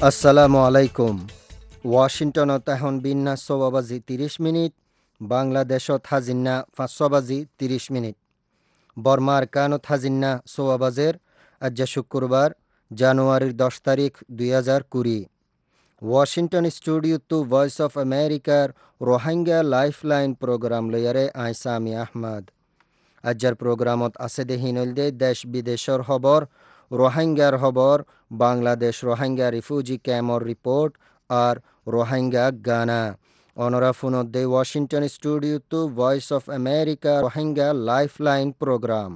আসসালামু আলাইকুম। ওয়াশিংটনত এখন বিন্যাস ৬ বাজি ৩০ মিনিট, বাংলাদেশত হাজিন্না ৫ বাজি ৩০ মিনিট, বর্মার কানত হাজিন্না ৬ বাজের। আজ শুক্রবার জানুয়ারির ১০ তারিখ ২০২০। Washington studio to voice of আমেরিকার রোহিঙ্গা লাইফলাইন প্রোগ্রাম লয়ারে আইসামি আহমদ। আজ্জার প্রোগ্রামত আছে দেহিনলদে দেশ বিদেশর খবর, রোহিঙ্গার খবর, বাংলাদেশ রোহিঙ্গা রিফিউজি ক্যাম্পর রিপোর্ট আর রোহিঙ্গা গানা। অনরা ফোনত দে Washington studio to voice of America Rohingya lifeline programme.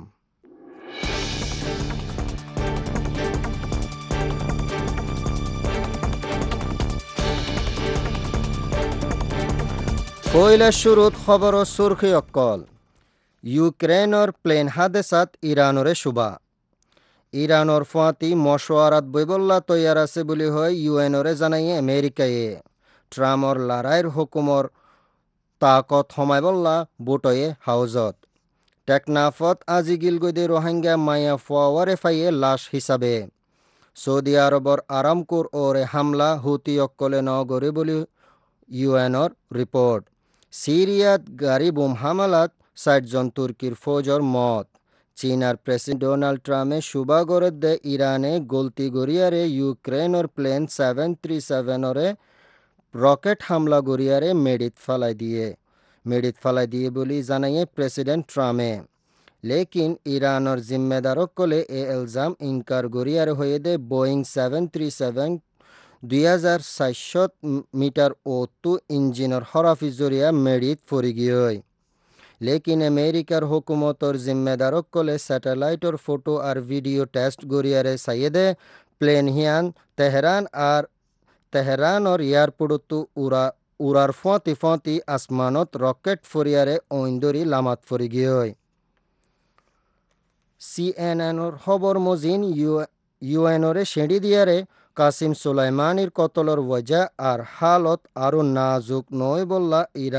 পয়লা শুরুত খবর ও সুরখি অক্কল। ইউক্রেনের প্লেন হাদেসাত ইরানরে শুবা। ইরানর ফাঁতি মশওয়ারাত বইবল্লা তৈয়ার আছে বলি হয় ইউএনরে জানাই আমেরিকায়ে। ট্রাম্পর লড়াইয়ের হুকুমর তাকত হমাইবল্লা বুটয়ে হাউজত। টেকনাফত আজি গিলগদে রোহিঙ্গা মায়া ফোয়ারে ফাইয়ে লাশ হিসাবে। সৌদি আরবর আরামকুর ওরে হামলা হুতি অক্কলে নগরে বলি ইউএনর রিপোর্ট। সিরিয়াত গাড়ি বোম হামলাত ৬০ জন তুর্কির ফৌজর মত। চীনার প্রেসিডেন্ট ডোনাল্ড ট্রাম্পে সুবাগরত দে ইরানে গলতি গড়িয়ারে ইউক্রেনের প্লেন 737 রকেট হামলা গড়িয়ারে মেডিত ফালাই দিয়ে বলি জানাইয়ে প্রেসিডেন্ট ট্রাম্পে। লেকিন ইরানের জিম্মেদারক কলে এ এলজাম ইনকার গড়িয়ারে হয়ে দে বোয়িং 737 ২,৪০০ মিটার ও তু ইঞ্জিনের হরাফি জরিয়া মেডিত ফরি গিয়ে। লেকিন আমেরিকার হুকুমতর জিম্মেদারক কলে স্যাটেলাইটর ফটো আর ভিডিও টেস্ট গড়িয়ারে সাইয়েদে প্লেন হিয়ান তেহরানর এয়ারপোর্টতো উড়ার ফতি ফতি আসমানত রকেট ফরিয়ারে ঐন্দরি লামাত ফরি গিয়ে। সিএনএনর খবর মজিন ইউএনরে সেঁড়ি দিয়ারে কাসিম সুলাইমানির কতলর ওয়াজা আর হালত আরো নাজুক নয় বললা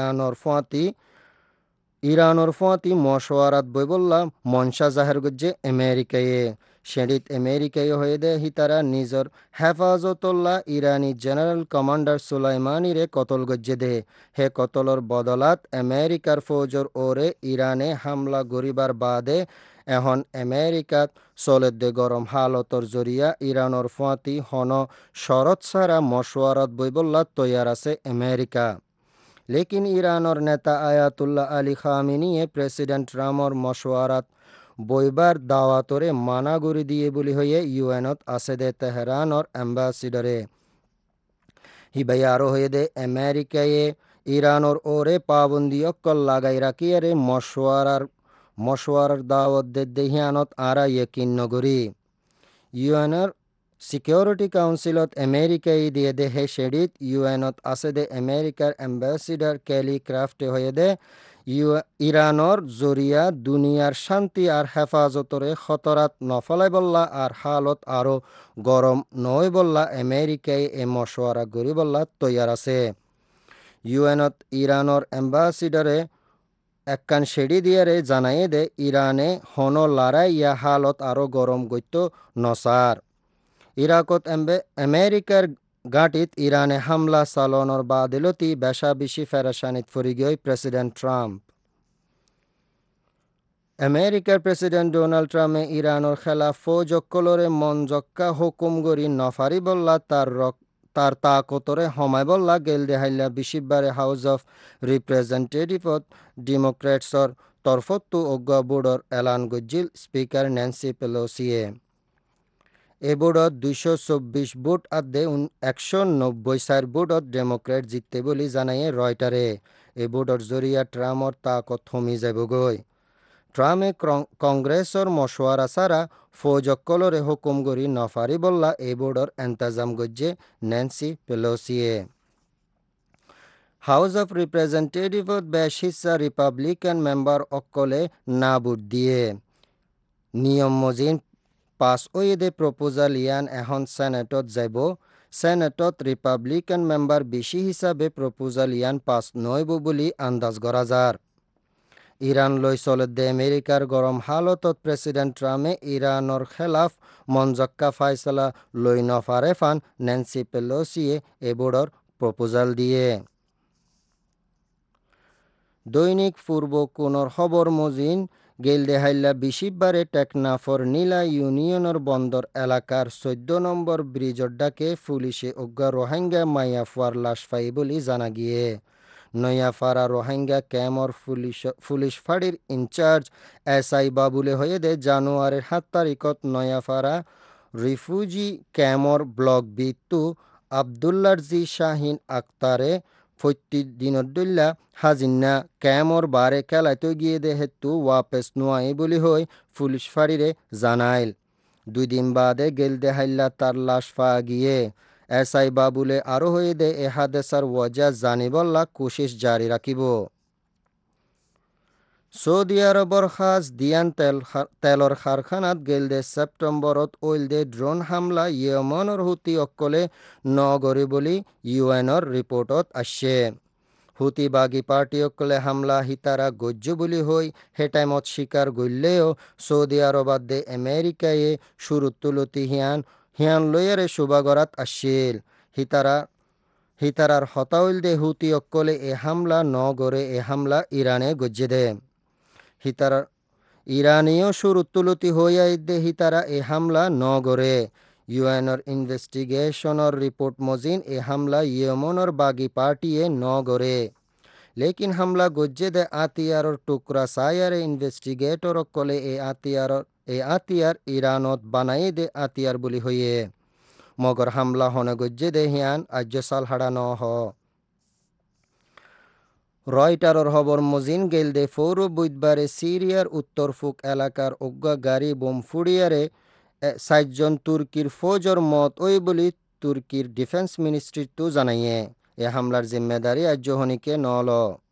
ইরানর ফাঁতি মশওয়ারাত বই বললা মনসা জাহের গজ্জে আমেরিকায়ে। সেঁড়িত আমেরিকায় হয়ে দে হিতারা নিজর হেফাজতুল্লাহ ইরানি জেনারেল কমান্ডার সুলাইমানিরে কতল গজ্জে দে। হে কতলর বদলাত আমেরিকার ফৌজর ওরে ইরানে হামলা গরিবার বাদে এখন আমেরিকাত চলে দে গরম হালতর জরিয়া ইরানর ফাঁতি হন শরৎ সারা মশওয়ারাত বই বললা তৈয়ার আছে আমেরিকা। লেকিন ইরানর নেতা আয়াতুল্লাহ আলী খামিনিয়ে প্রেসিডেন্ট ট্রাম্পর মশওয়ারাত বইবার দাওয়াতরে মানা গড়ি দিয়ে বলি হয়ে ইউএনত আছে দে তেহরানর অ্যাম্বাসিডারে। হিবাই আরো হয়ে দে আমেরিকায়ে ইরানর ওরে পাবন্দি অক্কল লাগাই রাখিয়ারে মশওয়ারার দাওয়াত দে দেহিয়ানত আরা ইয়কিন নগরী। ইউএনর সিকিউরিটি কাউন্সিলত আমেরিকাই দিয়ে দে হে শেডিত ইউএনত আছে দে আমেরিকার অ্যাম্বাসিডার কেলি ক্রাফটে হয়ে দে ইরানর জরিয়া দুনিয়ার শান্তি আর হেফাজতরে খতরাত নফলাই বললা আর হালত আরো গরম নয় বললা আমেরিকাই এ মশওয়ারা গরি বললা তৈয়ার আছে। ইউএনত ইরানর অ্যাম্বাসিডারে একখান শেডি দিয়ারে জানাই দে ইরানে হন লড়াই ইয়া হালত আরো গরম গত্য নসার। ইরাকত আমেরিকার গাঁটিত ইরানে হামলা চালনের বাদিলতি বেশা বেশি ফেরাসানিত ফরি গিয়ে প্রেসিডেন্ট ট্রাম্প। আমেরিকার প্রেসিডেন্ট ডোনাল্ড ট্রাম্পে ইরানের খেলা ফৌজকলরে মনজক্কা হুকুম গরি নফারি বললা তার তাকতরে হমায় বললা গেল দেহাইলা ২০বারে হাউস অফ রিপ্রেজেন্টেটিভত ডেমোক্রেটসর তরফত্তু অজ্ঞা বোর্ডর এলান গজ্জিল স্পিকার ন্যান্সি পেলোসিয়ে। এ বোর্ডত ২২৪ ভোট আদে ১৯০ ভোটত ডেমোক্রেট জিততে বলি জানাইয়ে রয়টারে। এ বোর্ডর জরিয়া ট্রাম্পর তাকত থমি যাবগৈ। ট্রাম্পে কংগ্রেসর মশওয়ারা সারা ফৌজকলরে হুকুম গরি নফারি বললা এ বোর্ডর এন্তাজাম গজ্জে ন্যান্সি পেলোসিয়ে। হাউস অফ রিপ্রেজেন্টেটিভত বেশ হিস্সা রিপাবলিকান মেম্বার অক্কলে না ভোট দিয়ে নিয়ম মজিন পাস ওয়েদে প্রপোজাল ইয়ান এখন সেনেটত যাব। সেনেটত রিপাবলিকান মেম্বার বেশি হিসাবে প্রপোজাল ইয়ান পাস নইব বলি আন্দাজ করা যার। ইরান লৈ চলতে আমেরিকার গরম হালতত প্রেসিডেন্ট ট্রাম্পে ইরানর খেলাফ মনজক্কা ফাইসলা লৈ নফারে ফান ন্যান্সি পেলোসিয়ে এবোর্ডর প্রপোজাল দিয়ে দৈনিক পূর্ব কোনর খবর মজিন গেলদে হাইল্লা বিশিববারে টেকনাফর নীলা ইউনিয়নের বন্দর এলাকার 14 নম্বর ব্রিজর ডাকে পুলিশে অজ্ঞা রোহিঙ্গা মাইয়াফুয়ার লাশ পাই বলে জানা গিয়ে নয়াফারা রোহিঙ্গা ক্যামর পুলিশ ফাঁড়ির ইনচার্জ SI বাবুলে হয়ে দে জানুয়ারির 7 তারিখত নয়াফারা রিফিউজি ক্যামর ব্লক বিত্তু আবদুল্লারজি শাহিন আক্তারে প্রতিদিনের দল্লা হাজিন্না ক্যামর বারে খেলাইতে গিয়ে দে হেতু ওয়াপেস নোয়াই বলি হই পুলিশ ফাঁড়িরে জানাইল 2 দিন বাদে গেল দে হাইল্লা তার লাশ পাওয়া গিয়ে SI বাবুলে আরো হয়ে দে এ হাদেসার ওয়াজা জানিবল্লা কোশিশ জারি রাখিব সৌদি আরবর খাস দিয়ান তেলর কারখানাত গেলদে সেপ্টেম্বরত ওইলদে ড্রোন হামলা ইয়েমনের হুতি অকলে নগরী বলি UNর রিপোর্টত আসছে হুতি বাগী পার্টি অকলে হামলা হিতারা গজ্য বলি হই হে টাইমত শিকার গইলেও সৌদি আরবাদ দে আমেরিকায়ে শুরুতুলতি হিয়ান লইয়ারে শুভাগরাত আসছিল হিতারার হতাউল দে হুতি অকলে এ হামলা নগরে এ হামলা ইরানে গজ্জে দে হিতারা ইরানীয় শুরুতুলতি হইয়াইদে হিতারা এ হামলা নগরে UNর ইনভেস্টিগেশনের রিপোর্ট মজিন এ হামলা ইয়েমনের বাগী পার্টিয়ে নগরে লেকিন হামলা গজ্জে দে আতিয়ারর টুকরা সায়ারে ইনভেস্টিগেটর কলে এ আতিয়ার ইরানত বানাই দে আতিয়ার বলি হইয়ে মগর হামলা হনে গজ্জে দে হিয়ান আজ্য সাল হাড়ানো হ রয়টারর খবর মজিন গেলদে ফৌর বুধবারে সিরিয়ার উত্তর ফুক এলাকার অজ্ঞা গাড়ি বোম ফুড়িয়ারে 60 জন তুর্কির ফৌজর মত ওই বলি তুর্কির ডিফেন্স মিনিস্ট্রি তো জানাইয়ে এ হামলার জিম্মেদারি আজ্যহনিকে নল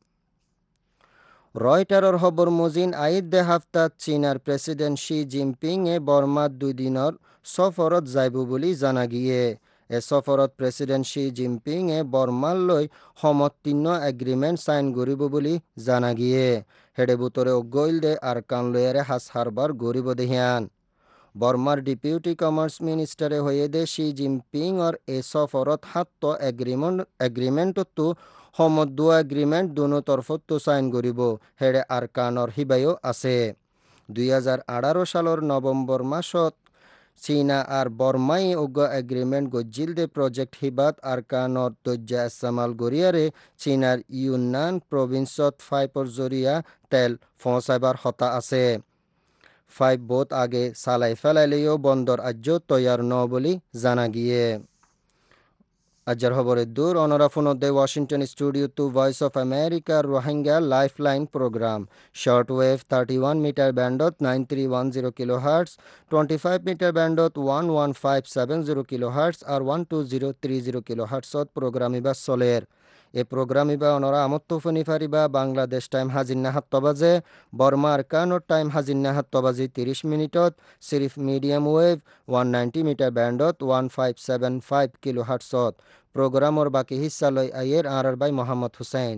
রয়টারর খবর মজিন আইদ দে হাফতাত চীনার প্রেসিডেন্ট শি জিনপিং এ বর্মাত 2 দিনের সফরত যাইব বলি জানা গিয়ে এ সফরত প্রেসিডেন্ট শি জিনপিং এ বর্মার লৈ সমতীর্ণ এগ্রিমেন্ট সাইন করিব বলি জানা গিয়ে হেডে বুতরে অগৈল দে আর কান লয়ারে হাস হারবার গরিব দেহিয়ান বর্মার ডিপুটি কমার্স মিনিস্টারে হয়ে দে শি জিনপিং অর এ সফরত হাত্ত এগ্রিমেন্টতো সমত দু এগ্রিমেন্ট দুনো তরফত সাইন করিব হেডে আর কানর হিবাইও আছে 2018 সালের নভেম্বর মাসত চীনা আর বর্মাই অজ্ঞ এগ্রিমেন্ট গজ্জিল দে প্রজেক্ট হিবাত আর কানর দজ্জা ইস্তেমাল গরিয়ারে চীনার ইউনান প্রভিন্সত 5 জরিয়া তেল পৌঁছাইবার হতা আছে 5 বোত আগে সালাই ফেলাইলেও বন্দর আজ্য তৈয়ার ন বলি জানা গিয়ে আজর খবরের দূর অনরাফুনদে Washington studio to voice of America Rohingya lifeline programme short wave 31 metre ব্যান্ডত 9310 কিলোহার্টজ 25 মিটার ব্যান্ডত 11570 কিলোহার্টজ আর 12030 কিলোহার্টজত প্রোগ্রাম ইবা চলের এ প্রোগ্রাম ইবা অনরা আমত্তফনি ফারিবা বাংলাদেশ টাইম হাজিন্না 7 বাজে বর্মা আরকানোর টাইম হাজিন্না 7 বাজি 30 মিনিটত সিরিফ মিডিয়াম ওয়েভ 190 মিটার ব্যান্ডত 1575 কিলোহার্টজত প্রোগ্রামর বাকি হিস্সা লই আইয়ের আর বাই মোহাম্মদ হুসাইন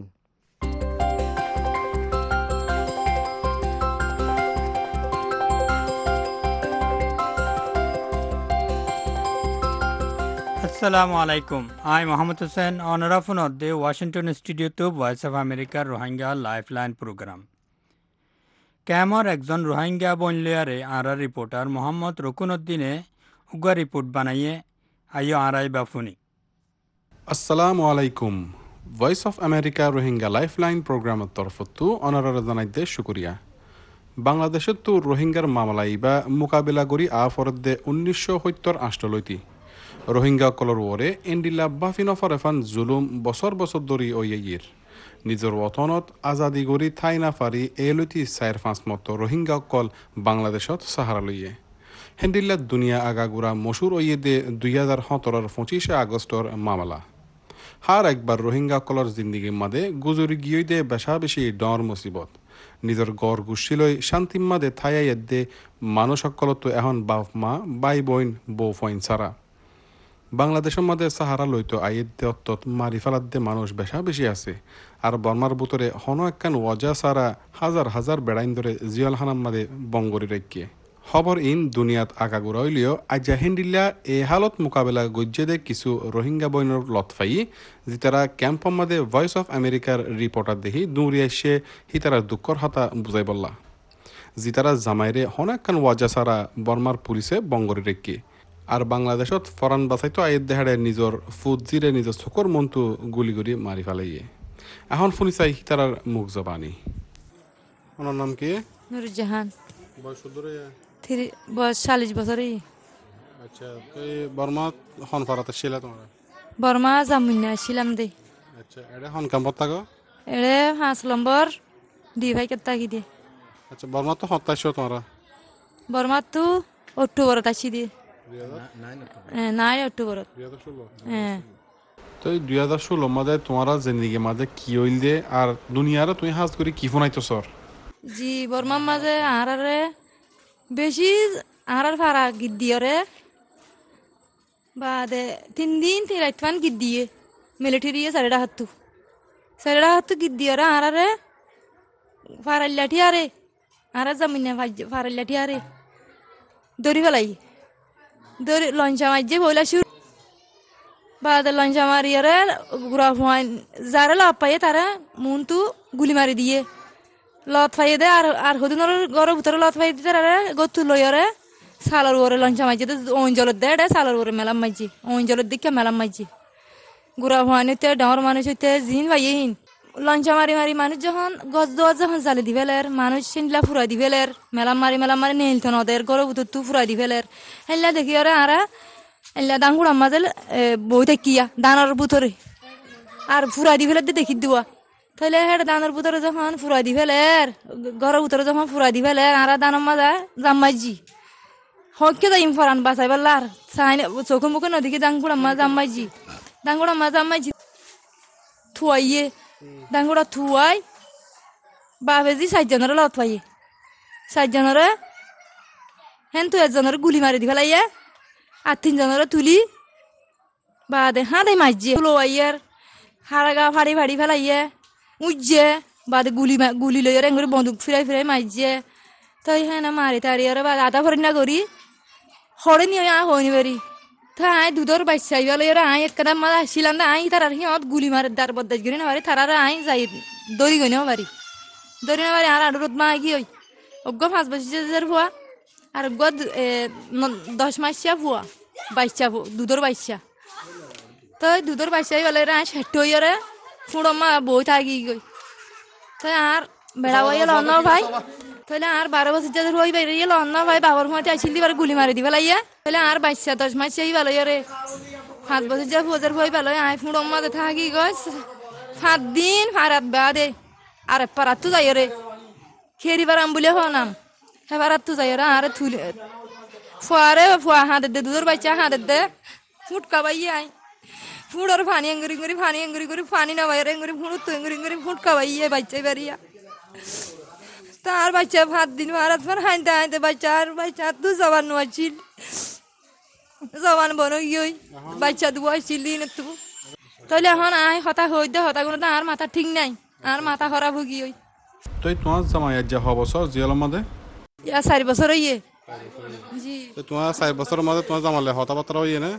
আসসালামু আলাইকুম আই মোহাম্মদ হুসেন অনারাফুন অদ্দে Washington studio to voice of আমেরিকার রোহিঙ্গা লাইফলাইন প্রোগ্রাম ক্যামর একজন রোহিঙ্গা বনলিয়ারে আর রিপোর্টার মোহাম্মদ রকুনউদ্দিনে উগা রিপোর্ট বানাইয়ে আইও আরাই বাফুনি আসসালামু আলাইকুম voice of America Rohingya lifeline প্রোগ্রামের তরফতো অনারার জানাইতে শুকরিয়া বাংলাদেশত তো রোহিঙ্গার মামলা ইবা মোকাবিলা করি আফরদে 1978 রোহিঙ্গা কলর ওরে এন্ডিলা বাফিনফর এফান জুলুম বছর বছর ধরি ওইয়ের নিজের ওতনত আজাদি গড়ি থাই না ফারি এলতি 4-5 মতো রোহিঙ্গা কল বাংলাদেশত সাহারা লইয়ে হেন্ডিল্লা দুনিয়া আগাগুড়া মশুর ওইয়ে দে 2017 25 আগস্টর মামলা হার একবার রোহিঙ্গা কলর জিন্দিগির মাদে গুজরি গিয়ে দে বেশা বেশি ডর মুসিবত নিজের গড় গুছিলৈ শান্তির মাদে থাইয়াইয়ে দে মানুষ সকলত এখন বাপ মা বাই বোন বউ ফইন ছাড়া বাংলাদেশের মধ্যে সাহারা লইতো আইতে অত্তত মারি ফেলাতে মানুষ বেশি আছে আর বর্মার বুতরে হন একখান ওয়াজা সারা হাজার হাজার বেড়াইন ধরে জিয়াল হানাম মাদে বঙ্গরি রেখে খবর ইন দুনিয়াত আগাগুড়া হইলেও আজ্জা হিন্দিল্লা এ হালত মোকাবেলা গজ্জেদে কিছু রোহিঙ্গা বইনের লতফাই যেতারা ক্যাম্পর মাদে ভয়েস অফ আমেরিকার রিপোর্টার দেখি দৌড়িয়ে এসে হিতারা দুঃখর হতা বুঝাই বললা যেতারা জামাইরে হন একখান ওয়াজা সারা বর্মার পুলিশে বঙ্গরি রেখে আর বাংলাদেশত ফরান বাসাইতো আয়ের দেহাড়ে নিজের ফুজিরে নিজের চোখর মনটো গুলি গুলি মারি ফেলাইয়ে এখন শুনি চাই তারার মুখ জবানি ওনার নাম কি নুরুজ্জাহান বয়স ধরে বয়স 40 বছরই। আচ্ছা এই বর্মা হন ফারাতে ছিল তোমরা বর্মা জামুন্না ছিলাম দে। আচ্ছা এটা হন কাম থাকো এড়ে 5 নম্বর দি ভাই কেতা কি দে। আচ্ছা বর্মা তো হতাশো তোমরা বর্মা তো অক্টোবর তাছি দে নাই অক্টোবর হ্যাঁ। তো এই 2016 মাঝে তোমারা জিন্দিগি মাঝে কি হইল দে আর দুনিয়ারে তুই হাজ করে কি ফোনাইতো সর জি বর্মার মাঝে আহারে বেশি আহার ফারা গিদ্দিয়রে বাদে 3 দিন 3 রাত মান গিদ্দিয়ে মিলিটারি সাড়ে হাত্তু গিদ্দিয়রে আহারে ফারাল্লাঠি আরে আহারে জামিনে ফারাল্লাঠি আরে দড়ি ফেলাই দড়ি লঞ্চা মাঝে বইলা শুরু বাদে লঞ্চা মারিয়ারে গুড়া ফুয়াই যারা লাভ পাইয়ে তারা মনটু গুলি মারি দিয়ে লত ফাইয়ে দে আর হদিনের ঘরের ভিতরে লত ফাই দিতে গতু লইরে সালার ওরে লঞ্চা মাঝে অঞ্চলত দে সালার ওরে মেলাম মাঝি অঞ্চলত দিকে মেলাম মাঝি গুড়া ফুয়ানিতে ডাঙর মানুষ হইতে জিন ভাইয়েহীন লঞ্চা মারি মারি মানুষ যখন গছ দোয়া যখন জালে দিবেলের মানুষ সিনলা ফুরাই দিবেলের মেলাম মারি নেইলতো নদের ঘরের ভিতর তু ফুরাই দিবেলের হেল্লা দেখি ওরে আরা এল্লা ডাঙ্গুড়া মাঝে বই থাকিয়া দানার ভিতরে আর ফুরাই দিবেলের দেখি দিবা তাহলে হেড দানার ভিতরে যখন ফুরাই দিবেলের ঘরের ভিতরে যখন ফুরাই দিবেলের আরা দানার মাঝে জাম্মাইজি হকে যাইম ফরান বাঁচাই পারলার চাইনে চোখে মুখে নদীকে ডাঙ্গুড়া মাছ জাম্মাইজি থুয়াইয়ে ডাঙ্গুড়া থুয়াই বাবেজি 7 জনের লত পাইয়ে 7 জনের হেন তো 1 জনের গুলি মারি দি ফেলাইয়ে আর 3 জনের তুলি বাদে হাঁদে মাইজে লোয়াইয়ার হারাগা ফাড়ি ফেলাইয়ে উজ্জে বাদে গুলি লইয়ার এঙ্গুরি বন্দুক ফিরাই মাইজে তাই হ্যাঁ না মারি তারিয়ারে বাদ আধা ভরি না করি হরে নিয়ে হইনি বারি তা আই দুধর বাচ্চা লইয়ার আই একটা মাঝে আসছিলাম না আই তার সিহঁত গুলি মারে দার বদাজ গরি না পারি তারারে আই যাই দড়ি গই না পারি আর আডুরত মা কি হই অজ্ঞ 5 বছর ভুয়া আর অজ্ঞ 10 মাসিয়া ভুয়া বাচ্চা দুধর বাচ্চা তো দুধর বাচ্চাই বলে আই সেট হইয়ারে ফুড়ো মা বই থাকি গই তাই আর বেড়া হইয়া লন ভাই তাহলে আর 12 বছর যাদের হই বাইরে লন ভাই বাবার মতে আসিল দিবার গুলি মারি দিবা লাইয়া তাহলে আর বাচ্চা 10 মাসিয়াই ভালো রে 5 বছর যা ফজর হই ভালো আই ফুড়ো মাতে থাকি গই 7 দিন ফারাত বাদে আর পারাত তো যাই রে খেরি বারাম বলে হনাম হে পারাত তো যাই রে আর থুলে ফুয়া হাতে দে দুধর বাচ্চা হাতে দে ফুটকা বাই আই ফুড়র পানি এঙ্গুরি করে পানি না বাইরে এঙ্গুরি ফুড় তো এঙ্গুরি ফুটকা বাই বাচ্চা বাড়িয়া তার বাচ্চা 7 দিন ফারাত ফার হাইতে বাচ্চা তো জবান নোয়াছিল জবান বনো গিয়ে বাচ্চা দুয়া ছিল দিন তো তাহলে এখন আই হতা হই দে হতা কোনো আর মাথা ঠিক নাই আর মাথা খারাপ হই ওই তো তোমার জামাই যা হব বছর জিয়ালের মধ্যে ইয়া 4 বছর হইয়ে জি তো তোমার 4 বছরের মধ্যে তোমার জামালে হতা পাত্রা হইয়ে না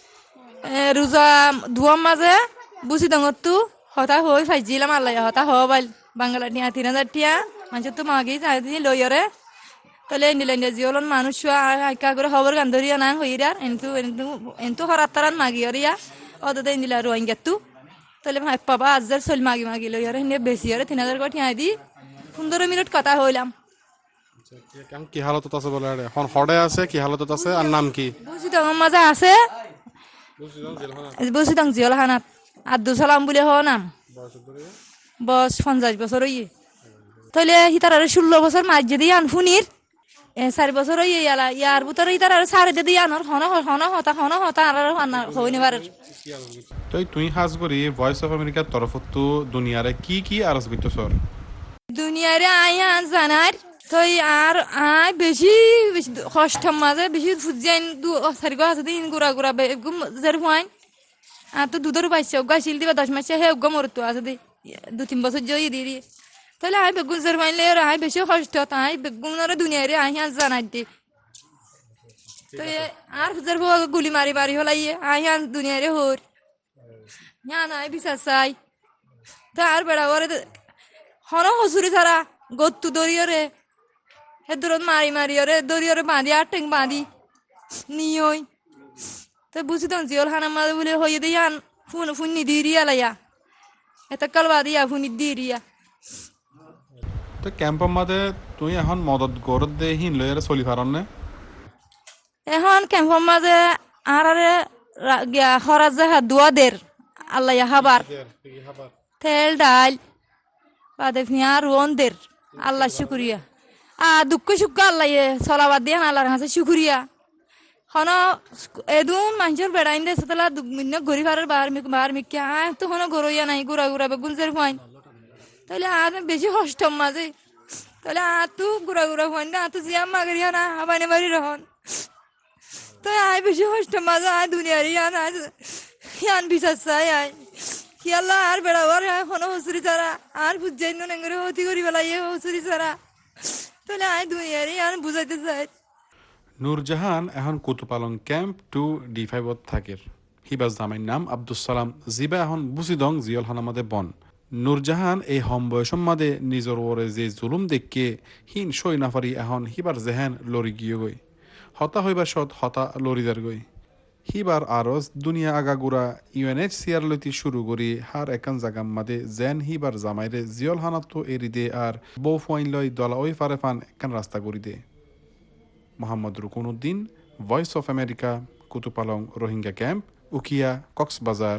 রোজা দুয়ার মাঝে বুঝি দঙতু হতা হই ফাইজিলাম আল্লাহ হতা হবাইল বাংলা নিয়া 3000 টিয়া মানুষ তো মাগি চাই লইরে তাহলে নিলেন জিওলন মানুষ আইকা করে খবর গান ধরিয়া না হইরার এন্তু হরাতারান মাগিয়রিয়া অদতে নিলা রোহিঙ্গাতু তাহলে ভাই পাবা আজার চল মাগি লইরে নে বেশি হরে 3000 করে টিয়া দি 15 মিনিট কথা হইলাম কেমন কি হালতত আছে বলে এখন হড়ে আছে কি হালতত আছে আর নাম কি বুঝি তো মাঝে আছে বুঝি তো জিওলহানাত আব্দুল সালাম বলে হ নাম বয়স 50 বছর হইয়ে তাহলে হিতার 16 বছর মাঝে দিয়ে আনফুনির 4 বছর হইয়ে ইয়ার ভিতরে হিতার 4 দিয়ে আনর হন হতা আর হইনি পারে তো তুই হাজ করি ভয়েস অফ আমেরিকার তরফ তো দুনিয়ারে কি আরজ বিত সর দুনিয়ারে আইয়া জানার তই আর আই বেশি কষ্ট মাঝে বেশি ফুজাইন সারি গো আছে দিন গুড়া গুড়া বেগুম জের ফাইন আর তো দুধের পাইছে গা শিল দিবা 10 মাসে হে গো মরতো আছে দি 2-3 বছর জই দি তাহলে আই বেগুন জের ফাইন লে আই বেশি কষ্ট তাই বেগুন আর দুনিয়া রে আই হান জানাই দি তো আর জের গুলি মারি মারি হলাইয়ে আই হান দুনিয়া রে হর না নাই বিশ্বাস চাই তার বেড়া ওরে হন হসুরি ছাড়া গত্তু দরিয়রে হে দূরত মারি মারি ওরে দরিয়রে বাঁধি আর টেং বাঁধি নিয়ই তো বুঝি তখন জিওল হানা মাঝে বলে হইয়ে দিয়ে আন ফুনি দিরিয়া লাইয়া এটা কালবা দিয়া ফুনি দিরিয়া তো ক্যাম্পের মাঝে তুই এখন মদত গরত দে হিন লয়ের চলি পারন নে এখন ক্যাম্পর মাঝে আর গিয়া খরাজ দেখা দুয়াদের আল্লাহ হাবার তেল ডাল বাদে ফিয়া রোনদের আল্লাহ শুক্রিয়া দুঃখ সুখ আল্লাহ চলাবাদ দিয়ে আল্লাহর কাছে শুক্রিয়া হন এদুন মানুষের বেড়াইন দে সেতলা গরি ফারের বার মিকে তো হন গরইয়া নাই গুড়া গুড়া বেগুনজের ফাইন তাহলে আর বেশি কষ্ট মাঝে তাহলে তো গুড়া গুড়া ফাইন না তো জিয়া মাগরিয়া না হাবানে বাড়ি রহন তো আয় বেশি কষ্ট মাঝে আয় দুনিয়ার ইয়ান বিশ্বাস চাই আয় কি আল্লাহ আর বেড়াবার কোনো হসুরি ছাড়া আর বুঝাই নেঙ্গরে হতি করি বেলা হসুরি ছাড়া তাহলে আয় দুনিয়ার ইয়ান বুঝাইতে চাই নূরজাহান এখন কুতুপালং ক্যাম্প 2D5 থাকের হিবাজ জামাইর নাম আব্দুল সালাম জিবা এখন বুসিদং জিয়ল হানামাদে বন নূরজাহান এই হম বয়সম মাদে নিজর ওরে যে জুলুম দেখকে হিন সই নাফারি এখন হিবার জেহেন লরি গিয়ে গই হতা হইবার সৎ হতা লরিদার গই হিবার আরজ দুনিয়া আগাগুড়া UNHCR লইতে শুরু করি হার একান জাগাম মাদে জেন হিবার জামাইরে জিয়ল হানাতো এরি দে আর বউ ফাইন লই দলা ওই ফারে ফান একান রাস্তা করি দে Mohammad Rukunuddin voice of America Kutupalong Rohingya camp Ukhia Cox's Bazar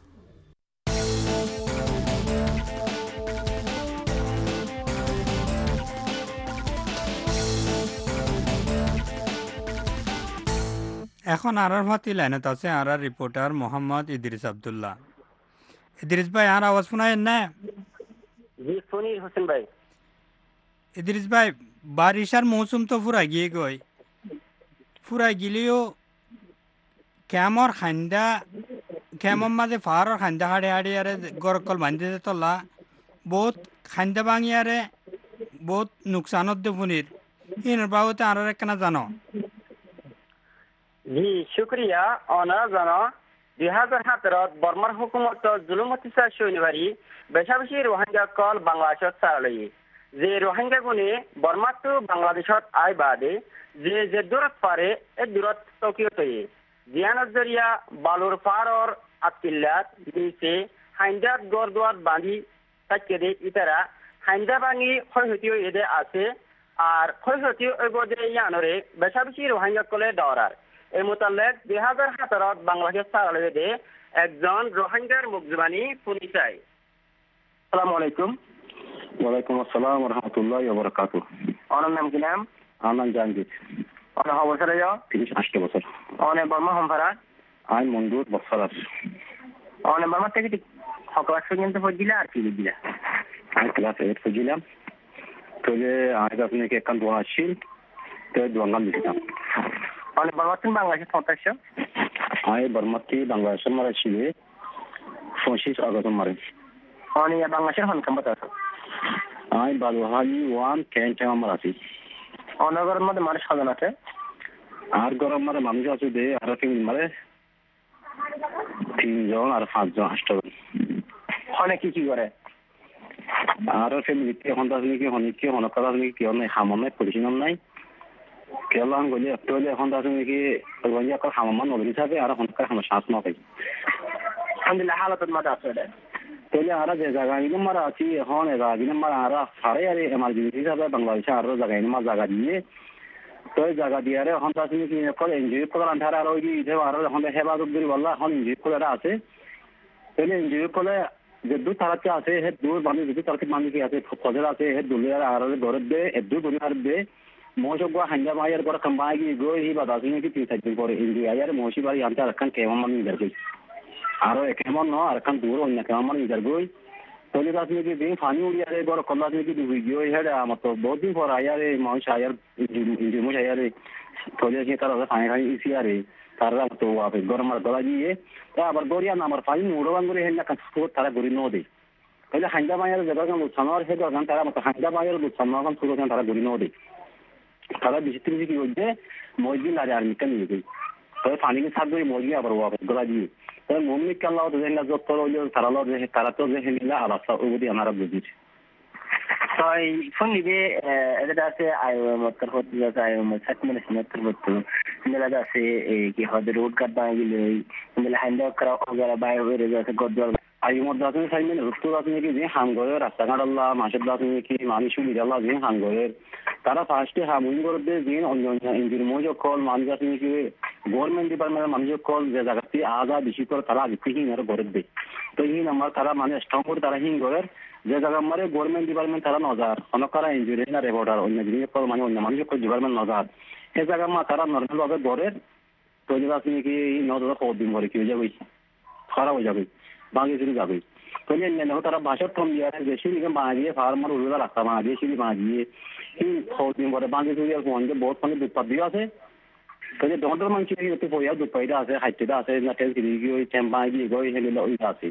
এখন আরার ভাতি লাইনত আছে আর রিপোর্টার মোহাম্মদ ইদ্রিস আব্দুল্লাহ। ইদ্রিস ভাই আর আওয়াজ শোনায় না? জি শুনি হোসেন ভাই। ইদ্রিস ভাই বারিশার মৌসুম তো ফুরাই গিয়ে গই, ফুরাই গিলেও ক্যামর খান্দা ক্যামর মাঝে ফাহারর খান্দা হাড়ে হাড়ে আরে গরকল বান্ধে তলা বহুত খান্দা ভাঙি আরে বহুত নুকসানত দে ফুনির ইনের বাবুতে আর একখানা জানো? জি শুক্রিয়া। অনারা জানো 2017 বর্মার হুকুমত জুলুম অত্যাচার শনিবারি বেশা বেশি রোহিঙ্গা কল বাংলাদেশত চালই যে রোহিঙ্গা গুণে বর্মাতো বাংলাদেশত আই বাদে যে দূরত পারে এই দূরত টকিওতয়ে জিয়ানত জরিয়া বালুর পারর আতিল্লাত নিচে হাইন্দাত গড়দুয়ার বাঁধি তাকে দে ইতারা হাইন্দা ভাঙি ক্ষয়ক্ষতিও এদে আছে আর ক্ষয়ক্ষতি ওই বদে ইয়ানরে বেশা বেশি রোহিঙ্গা কলে দরার এই মোতালেক 2017 বাংলাদেশ চালয়ে দে একজন রোহিঙ্গার মুখজবানি শুনি চাই। আসসালামু আলাইকুম। ওয়ালাইকুম আসসালাম ওয়া রাহমাতুল্লাহি ওয়া বারাকাতুহু। আপনার নাম কি নাম? আমার নাম জাহাঙ্গীর। আপনার বছরে যাও? 38 বছর। অনেক বর্মা হমফারা আমি মন্দুর বছর। অনেক বর্মা থেকে হকলাস পর্যন্ত পড়ছিলা আর কি দিলা? আমি ক্লাস 8 পড়ছিলাম। তবে আজ আপনাকে একখান দোয়া আসছিল তো দোয়া দিতাম। অনেক বর্মা তুমি বাংলাদেশে পৌঁছাচ্ছ? আমি বর্মাতে বাংলাদেশের মারা ছিল 25 আগস্ট মারে। অনেক বাংলাদেশের হন কাম্পাত আছো? আমি বালুহালি 1 ক্যান্ট আমার আছি। অনগরের মধ্যে মানুষ সাজান আছে আর গরম মারে মানুষ আছে দে আর ফ্যামিলি মারে 3 জন আর 5 জন হাসপাতাল। অনেক কি করে আর ফ্যামিলিতে এখন দাসনি কি হনিকে হনকা দাসনি কি অনেক হামনে পরিচিন নাই কেলাম গলি একটুলে এখন দাসনি কি গলি আকার হামমান নবরি থাকে আর হনকা হাম শ্বাস না পাই। আলহামদুলিল্লাহ হালাত মাঝে আছে রে তাহলে আর যে জায়গায় মারা আছি এখন জায়গা মারা আর সারে আর এমার্জেন্সি হিসাবে বাংলাদেশে আর জায়গায় মা জায়গা দিয়ে তো জায়গা দিয়ে আর এখন দাসনি কি করে এনজিও প্রোগ্রাম ধারা আর ওই যে আর এখন হেফাজত করি বললা এখন এনজিও করে আছে তাহলে এনজিও করে যে দু তারাতে আছে হে দু বানি যদি তারাতে বানি কি আছে ফজর আছে হে দুলিয়ার আর ঘরে দে এদু দুনিয়ার দে মোশক গো হাঙ্গা মায়ের পর কম্বাই গো হি বাদাসনি কি 3 করে এনজিও আয়ার মোশি বাড়ি আনতে রাখান কেমন মানি দরকার আর কেমন ন আর কান দূর অন্য কেমন মানি দরকার তাহলে আপনি কি দিন পানি উড়িয়ারে বড় কল্লা আপনি কি ডুবে গিয়ে হেডে আমার তো বহুত দিন পর আয়ারে মানুষ আয়ার ইঞ্জিন আয়ারে তাহলে সে তারা পানি খাই ইসি আরে তারা তো আপনি গরমার গলা দিয়ে তা আবার গড়িয়া না আমার পানি উড়বান করে হেন না তারা গড়ি ন দেয় তাহলে হাইন্দা মায়ের যেরকম উৎসানোর সে দরকার তারা মতো হাইন্দা মায়ের উৎসান্ন শুরু করেন তারা গড়ি ন দেয় তারা বেশি বেশি কি করছে মসজিদ আর আর্মিটা নিয়ে যাই তবে পানি থাকবে মসজিদ আবার গলা দিয়ে তবে মমিন কাল্লাহ যত তারা তো যে হেনিলা আলাদা ওগুলি আমরা বুঝিছি Soy funnibe da se ayo motor hot da ayo sak mena sinatar botu ndela da se ki hod road ka bangile ndela handa kara ogara bay hore da se godwar ayo mod da se saimene rustu da se ki je hangoye rasta gadalla masjid da se ki manishu bidalla je hangoye তারা ফার্স্টে হামুন করবে দিন অন্য engine মজো call মানুষ আছে কি government ডিপার্টমেন্টের মানুষ কল যে জায়গাতে আজা বেশি করে তারা আগে থেকে আর করে দেয় তো এই নাম্বার তারা মানে স্ট্রং করে তারা হিং করে যে জায়গা মানে গভর্নমেন্ট ডিপার্টমেন্ট তারা নজার অনেকরা ইঞ্জুরি না রেপোর্টার অন্য জিনিস কল মানে অন্য মানুষ ডিপার্টমেন্ট নজার এই জায়গা মা তারা নর্মাল ভাবে ধরে তো যে আপনি কি নজর দিন করে কি হয়ে যাবে খারাপ হয়ে যাবে বাঙি চলে যাবে তো তারা ভাষার কম দিয়ে বেশি বাঙিয়ে ফার্মার উড়ে রাস্তা বাঙিয়ে সিঁড়ি বাঙিয়ে দিন পরে বাঙি চুরি মনে বহুত মানে দুধ দিয়ে আছে তো যে ডক্টর মানুষ একটু পয়সা দুধ পাইটা আছে হাইটেটা আছে না টেস্ট গিয়ে ওই চ্যাম্পা দিয়ে গই হেলে ওই আছে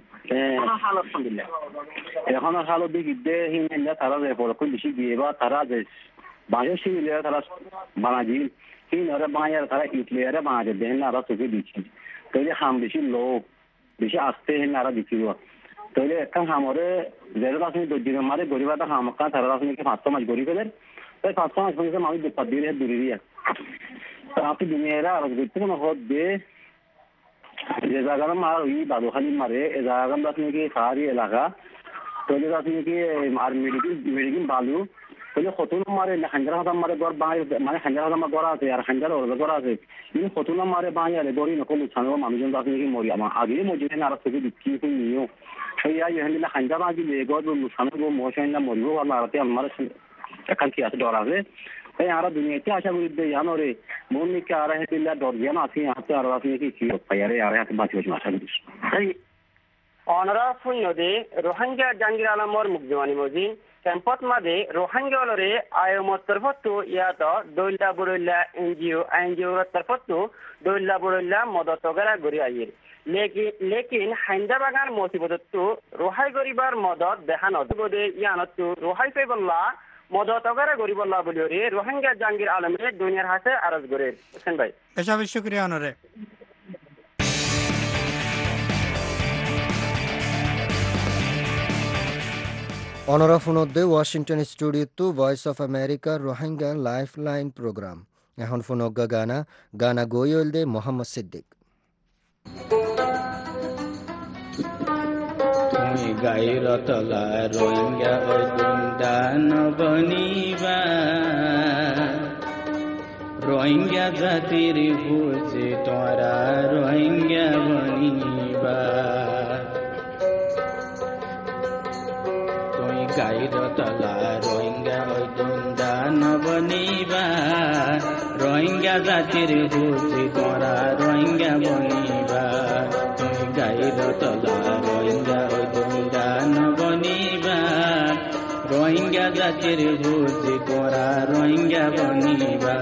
এখন হালত দিয়ে হিন্দা তারা পরক্ষণ বেশি দিয়ে বা তারা যে বাঁশের সিঁড়ি তারা বাঙালি হিন্দা বাঙালি তারা ইটলিয়ারে বাঙালি দেখেন আরো চোখে দিচ্ছি তো যে হাম বেশি লোক বেশি আসতে হেন আরো দিচ্ছিল তাহলে একটা হামরে যেটা আপনি দর্জির মারে গরিব একটা হাম একটা তারা আপনি 500 মাস গরিব এদের তাই 500 মাস পর্যন্ত মানুষ দুপাত দিয়ে দূরে দিয়ে আপনি দুনিয়ারা আরো করতে কোনো হদ দিয়ে যে জায়গাটা মার ওই বাদুখালি মারে এ জায়গাটা আপনি কি পাহাড়ি এলাকা তাহলে আপনি কি আর মেডিকেল বালু তাহলে কতগুলো মারে হাঞ্জার হাজার মারে গড় বাঙালি মানে হাঞ্জার হাজার আমার গড়া আছে আর হাঞ্জার অর্ডার করা আছে কিন্তু কতগুলো মারে বাঙালি গড়ি নকল উৎসাহ মানুষজন আপনি কি মরি আমার আগে মসজিদে আরো থেকে দিচ্ছি নিয়েও সেই হেন হাঞ্জা বাগি গড় উৎসাহ মশাই না মরিব আর আরতে আমার এখন কি আছে ডর আছে এই আরো দুনিয়াতে আশা করি জানো রে মনিকে আর হেদিলা ডর জানো আছে হাতে আর আপনি কি পাই আরে আর হাতে বাঁচি বাঁচি আশা করি অনরা ফুন্নদে রোহিঙ্গা জাঙ্গির আলমর মুকজমানি মজিন ক্যাম্পত মাদে রোহিঙ্গা অলরে আয়মত তরফতো ইয়াত দৈলা বড়ইলা এনজিও তরফতো দৈলা বড়ইলা মদত গরা গরি আইর লেকিন হাইন্দা বাগান মসিবততো রোহাই গরিবার মদত দেখান অদবদে ইয়ানতো রোহাই পেবল্লা মদত গরা গরিবল্লা বলিওরে রোহিঙ্গা জাঙ্গির আলমে দুনিয়ার হাতে আরজ গরে হোসেন ভাই বেশা বেশি শুকরিয়া অনরে অনরা ফোনদে Washington studio to voice of America Rohingya life line programme এখন ফোনজ্ঞা গানা গইল দে মোহাম্মদ সিদ্দিক তুমি গাইরতলা রোহিঙ্গা ওই দুন্দান বনিবা রোহিঙ্গা জাতির বুঝে তোরা রোহিঙ্গা বনিবা তুমি গাইরতলা রোহিঙ্গা ওই দুন্দান বনিবা রোহিঙ্গা জাতির বুঝে তোরা রোহিঙ্গা বনিবা তুমি গাইরতলা রোহিঙ্গা ওই দুন্দান বনিবা রোহিঙ্গা জাতির বুঝে তোরা রোহিঙ্গা বনিবা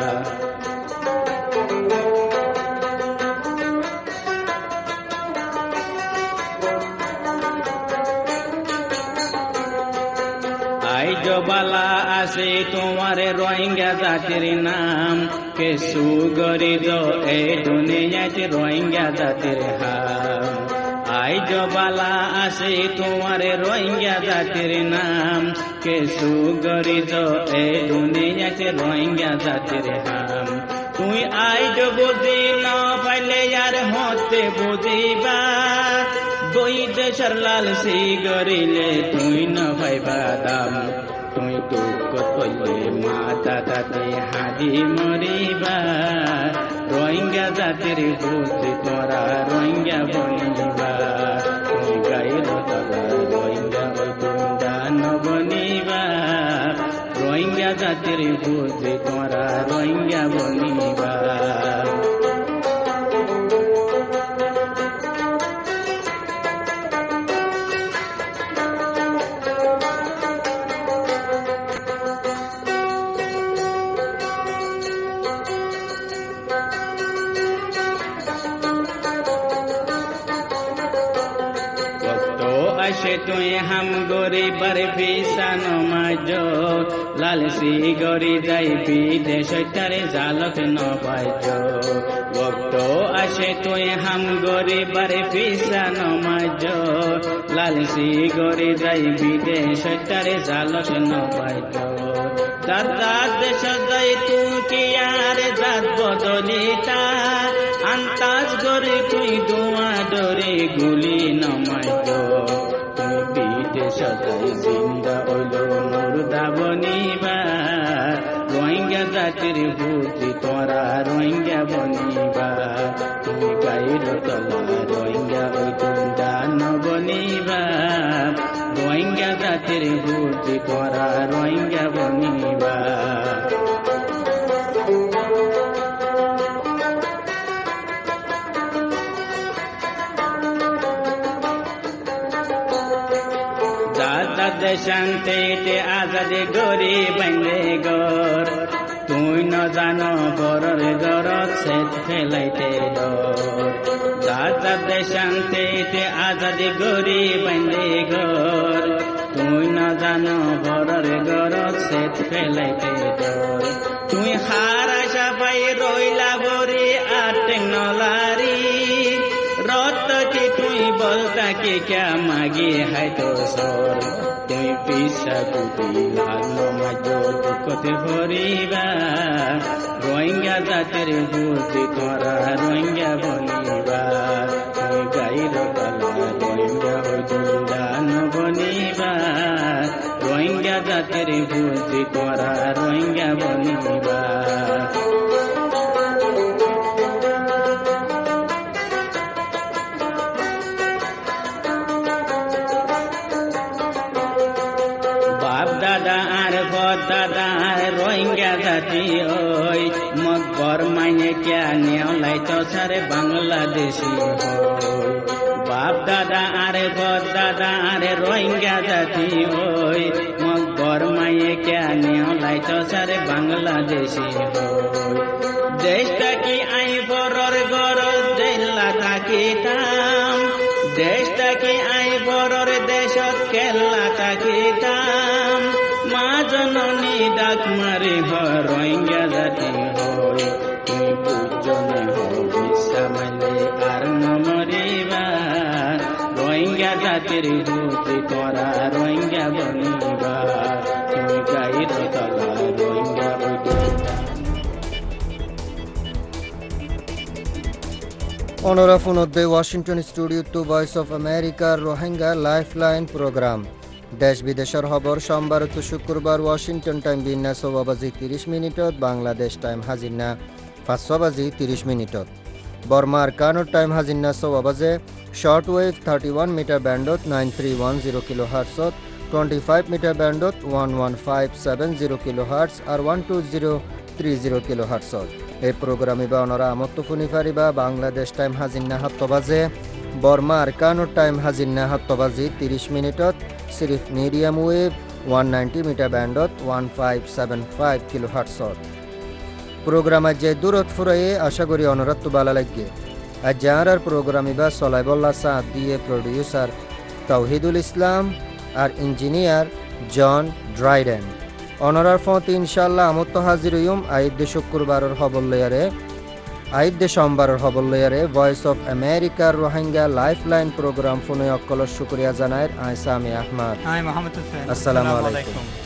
বালা আছে তোমার রোহিঙ্গা জাতির নাম কেসু গরিদ এই দুনিয়াতে রোহিঙ্গা জাতির হাম আইজ বালা আছে তোমার রোহিঙ্গা জাতির নাম কেসু গরিদ এই দুনিয়াতে রোহিঙ্গা জাতির হাম তুই আইজ বুঝি না পাইলে আর হতে বুঝিবা বই দেশের লাল সি গরিলে তুই না পাইবা দাম তুই দুঃখ কইলে মাতা তাতে হাজি মরিবা রোহিঙ্গা জাতির বুঝি তোরা রোহিঙ্গা বনিবা তুই গাইর তলা রোহিঙ্গা ওই দুন্দান বনিবা রোহিঙ্গা জাতির বুঝি তোরা রোহিঙ্গা বনিবা আসে তুই হাম গরিবার ভিসা নমাজ লালসি গরি যাই বিদেশ তারে জালত নবাজ ভক্ত আসে তুই হাম গরিবার ভিসা নমাজ লালসি গরি যাই বিদেশ তারে জালত নবাজ দাদা দেশ যাই তুই কি আর জাত বদলিতা আন্তাজ গরে তুই দোয়া ডরে গুলি নমাজ তুই বিদেশ যাই জিন্দা হইল মুর্দা বনিবা রোহিঙ্গা জাতির বুদ্ধি তোরা রোহিঙ্গা বনিবা তুই গাইর তলা রোহিঙ্গা ওই দুন্দান বনিবা রোহিঙ্গা জাতির বুদ্ধি তোরা রোহিঙ্গা বনিবা শান্তিতে আজাদি গরি বান্ধে গর তুই ন জানো বরর গরত সেত ফেলাইতে ডর দাদা শান্তিতে আজাদি গরি বান্ধে গর তুই ন জানো বরর গরত সেত ফেলাইতে ডর তুই হারা সবাই রইলা বরি আর টেকনোলারি রত কি তুই বলতা কি ক্যা মাগি হাই তো সর তুই পিসা কুটি লাগলো মাঝো দুঃখতে ভরিবা রোহিঙ্গা জাতির বুদ্ধি তোরা রোহিঙ্গা বনিবা তুই গাইর কালা রোহিঙ্গা ওই দুন্দান বনিবা রোহিঙ্গা জাতির বুদ্ধি তোরা রোহিঙ্গা বনিবা দাদা রোহিঙ্গা জাতি ওই মকবর মাইনে ক্যা নেওলাই তো সারে বাংলাদেশি হই বাপ দাদা আরে বদ দাদা আরে রোহিঙ্গা জাতি ওই মকবর মাইনে ক্যা নেওলাই তো সারে বাংলাদেশি হই দেশটা কি আই বরর গরজ জেলা থাকিতাম দেশটা কি আই বরর দেশত কেল্লা থাকিতাম মা জননী ডাক মারে রোহিঙ্গা জাতি হই তুই বুঝনে হবিসা মালে আর নমরিবা রোহিঙ্গা জাতির বুদ্ধি তোরা রোহিঙ্গা বনিবা তুই গাইর তলা রোহিঙ্গা অনরাফুন অধ্যে Washington studio to voice of আমেরিকার রোহিঙ্গা লাইফলাইন প্রোগ্রাম দেশ বিদেশের খবর সোমবার তো শুক্রবার ওয়াশিংটন টাইম বিন্যাস 6:30 বাংলাদেশ টাইম হাজিনা 5:30 বর্মার কানুর টাইম হাজিনা 6 শর্ট ওয়েভ 31 মিটার ব্যান্ডত 9310 কিলোহার্টজত 25 মিটার ব্যান্ডত 11570 কিলোহার্টজ আর 12030 কিলোহার্টজত এই প্রোগ্রামে বা অনরা আমত্ত ফুনিফারিবা বাংলাদেশ টাইম হাজিনা 7 বর্মার কানুর টাইম হাজিনা 7:30 সিরিফ মিডিয়াম ওয়েভ 190 মিটার ব্যান্ডত 1575 কিলোহার্টজত প্রোগ্রাম আজ দূরত ফুরাইয়ে আশা করি অনরাত্ত বালা লাগে আজ যার প্রোগ্রামে বা সলাইবল্লা সাদ দিয়ে প্রডিউসার তাওহিদুল ইসলাম আর ইঞ্জিনিয়ার জন ড্রাইডেন অনরার ফত ইনশাল্লাহ আমত্ত হাজির হইম আইদ্দে শুক্রবারের খবর লয়ারে আইদ্দে সোমবারের খবর লয়ারে ভয়েস অফ আমেরিকার রোহিঙ্গা লাইফলাইন প্রোগ্রাম ফোনে অকল শুক্রিয়া জানায় আই সামি আহমদ আই মোহাম্মদ হোসেন আসসালামু আলাইকুম